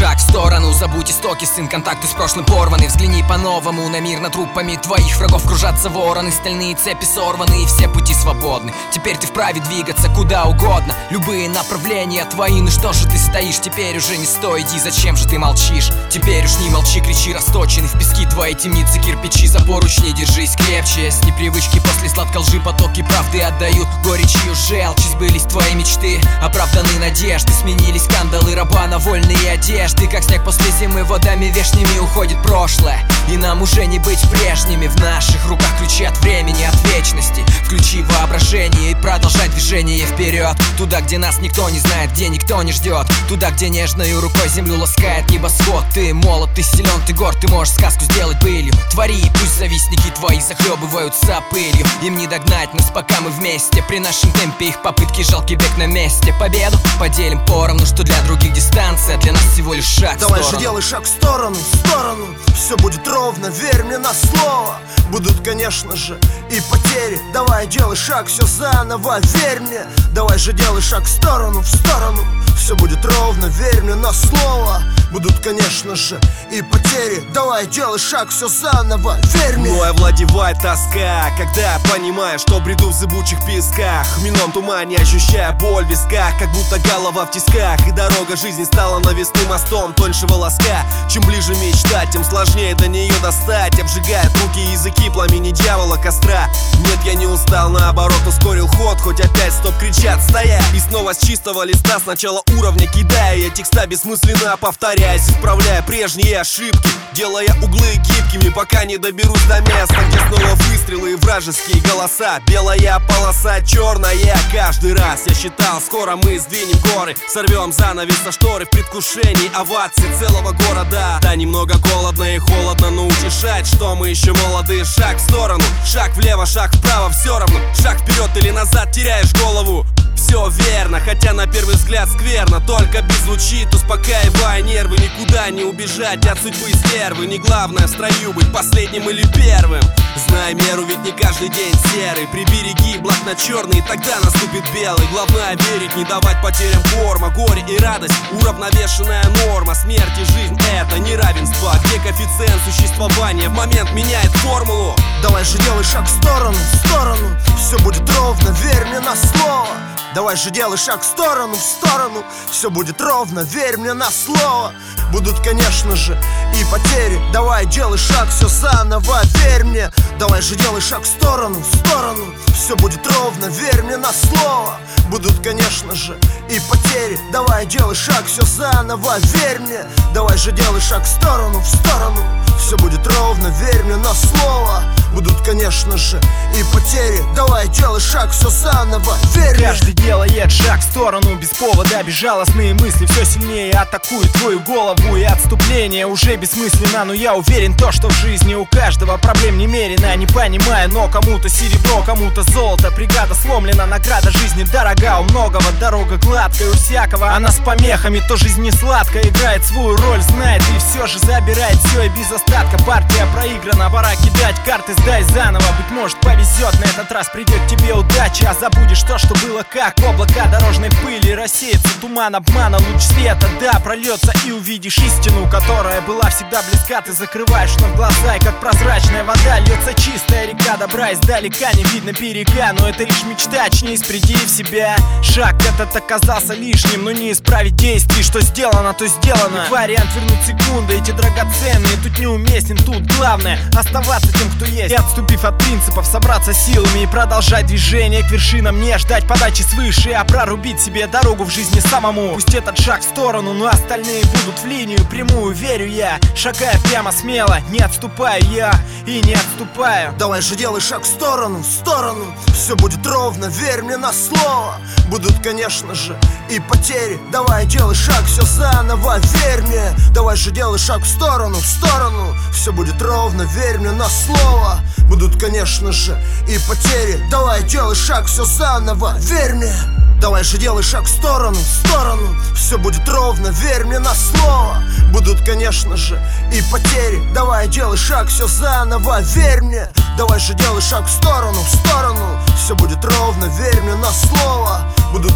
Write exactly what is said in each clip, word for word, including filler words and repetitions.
шаг в сторону, забудь истоки, сын, контакты с прошлым порваны. Взгляни по-новому на мир, над трупами твоих врагов кружатся вороны. Стальные цепи сорваны и все пути свободны. Теперь ты вправе двигаться куда угодно, любые направления твои. Ну что же ты стоишь, теперь уже не стой, иди, зачем же ты молчишь? Теперь уж не молчи, кричи, расточены в пески твои темницы, кирпичи. За поручни держись крепче, с непривычки после сладкой лжи потоки правды отдают горечью желчь. Сбылись твои мечты, оправданы надежды, сменились кандалы раба на вольные одежды. Как снег после зимы, водами вешними уходит прошлое, и нам уже не быть прежними. В наших руках ключи от времени, от вечности. Включи воображение и продолжай движение вперед, туда, где нас никто не знает, где никто не ждет, туда, где нежной рукой землю ласкает небосвод. Ты молод, ты силен, ты горд, ты можешь сказку сделать былью. Твори, пусть завистники твои захлебываются пылью. Им не догнать нас, пока мы вместе. При нашем темпе их попытки жалкий бег на месте. Победу поделим поровну, что для других дистанция, для нас всего лишь шаг в сторону. Давай же делай шаг в сторону, в сторону. Все будет ровно, верь мне на слово. Будут, конечно же, и потери. Давай делай шаг, все заново, верь мне. Давай же делай шаг в сторону, в сторону. Все будет ровно, верь мне на слово. Будут, конечно же, и потери. Давай делай шаг, все заново, верь мне. Мной овладевает тоска, когда понимаю, что бреду в зыбучих песках. В минном тумане ощущая боль в висках, как будто голова в тисках. И дорога жизни стала навесным мостом тоньше волоска. Чем ближе мечта, тем сложнее до нее достать. Обжигает руки и языки пламени дьявола костра. Нет, я не устал, наоборот ускорил ход. Хоть опять стоп кричат, стоять. И снова с чистого листа сначала уровня кидая я текста бессмысленно повторяясь, исправляя прежние ошибки, делая углы гибкими, пока не доберусь до места, где снова выстрелы и вражеские голоса. Белая полоса, черная каждый раз. Я считал, скоро мы сдвинем горы, сорвем занавес со шторы в предвкушении овации целого города. Да, немного голодно и холодно, но утешает, что мы еще молоды. Шаг в сторону, шаг влево, шаг вправо, все равно. Шаг вперед или назад, теряешь голову. Все верно, хотя на первый взгляд скверно. Только беззвучит, успокаивая нервы. Никуда не убежать от судьбы стервы. Не главное в строю быть последним или первым. Знай меру, ведь не каждый день серый. Прибереги блатно черный, и тогда наступит белый. Главное верить, не давать потерям форма. Горе и радость, уравновешенная норма. Смерть и жизнь — это неравенство, где коэффициент существования в момент меняет формулу. Давай же делай шаг в сторону, в сторону. Все будет ровно, верь мне на слово. Давай же делай шаг в сторону, в сторону. Все будет ровно, верь мне на слово. Будут, конечно же, и потери. Давай делай шаг, все заново, верь мне. Давай же делай шаг в сторону, в сторону. Все будет ровно, верь мне на слово. Будут, конечно же, и потери. Давай делай шаг, все заново, верь мне. Давай же делай шаг в сторону, в сторону. Все будет ровно, верь мне на слово. Будут, конечно же, и потери. Давай делай шаг, все заново, верь мне. Каждый делает шаг в сторону без повода. Безжалостные мысли все сильнее атакуют твою голову. И отступление уже бессмысленно. Но я уверен, то, что в жизни у каждого проблем немерено. Не понимаю, но кому-то серебро, кому-то золото. Бригада сломлена, награда жизни дорога. У многого дорога гладкая, у всякого она с помехами. То жизнь не сладкая, играет свою роль, знает и все же забирает все и без остатка. Партия проиграна, пора кидать карты, сдай заново. Быть может повезет, на этот раз придет тебе удача. А забудешь то, что было как облака дорожной пыли. Рассеется туман обмана, луч света, да, прольется и увидишь истину, которая была всегда близка. Ты закрываешь вновь глаза, и как прозрачная вода льется чистая река добра. Издалека не видно берега, но это лишь мечта, очнись, приди в себя. Шаг этот оказался лишним, но не исправить действий. Что сделано, то сделано. Вариант вернуть секунды, эти драгоценные тут неуместен. Тут главное оставаться тем, кто есть, и отступив от принципов, собраться силами и продолжать движение к вершинам. Не ждать подачи свыше, а прорубить себе дорогу в жизни самому. Пусть этот шаг в сторону, но остальные будут в линию прямую, верю я. Шагая прямо смело, не отступаю я и не отступаю. Давай же делай шаг в сторону, в сторону. Все будет ровно, верь мне на слово. Будут, конечно же, и потери. Давай делай шаг, все заново, верь мне. Давай же делай шаг в сторону, в сторону. Все будет ровно, верь мне на слово. Будут, конечно же, и потери. Давай делай шаг, все заново, верь мне. Давай же делай шаг в сторону, в сторону. Все будет ровно, верь мне на слово. Будут, конечно же, и потери. Давай делай шаг, все заново, верь мне. Давай же делай шаг в сторону, в сторону. Все будет ровно, верь мне на слово. Будут,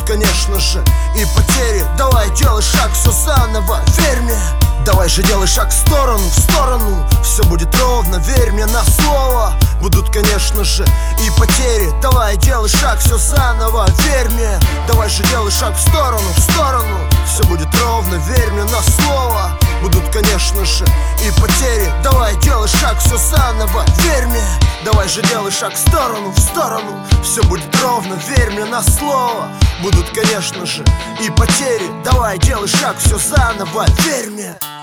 конечно же, и потери. Давай делай шаг, все заново, верь мне. Давай же делай шаг в сторону, в сторону. Все будет ровно, верь мне на слово. Будут, конечно же, и потери. Давай делай шаг, все заново, верь мне. Давай же делай шаг в сторону, в сторону. Все будет ровно, верь мне на слово. Будут, конечно же, и потери. Давай делай шаг, все заново, верь мне. Давай же делай шаг в сторону, в сторону. Все будет ровно, верь мне на слово. Будут, конечно же, и потери. Давай делай шаг, все заново, верь мне.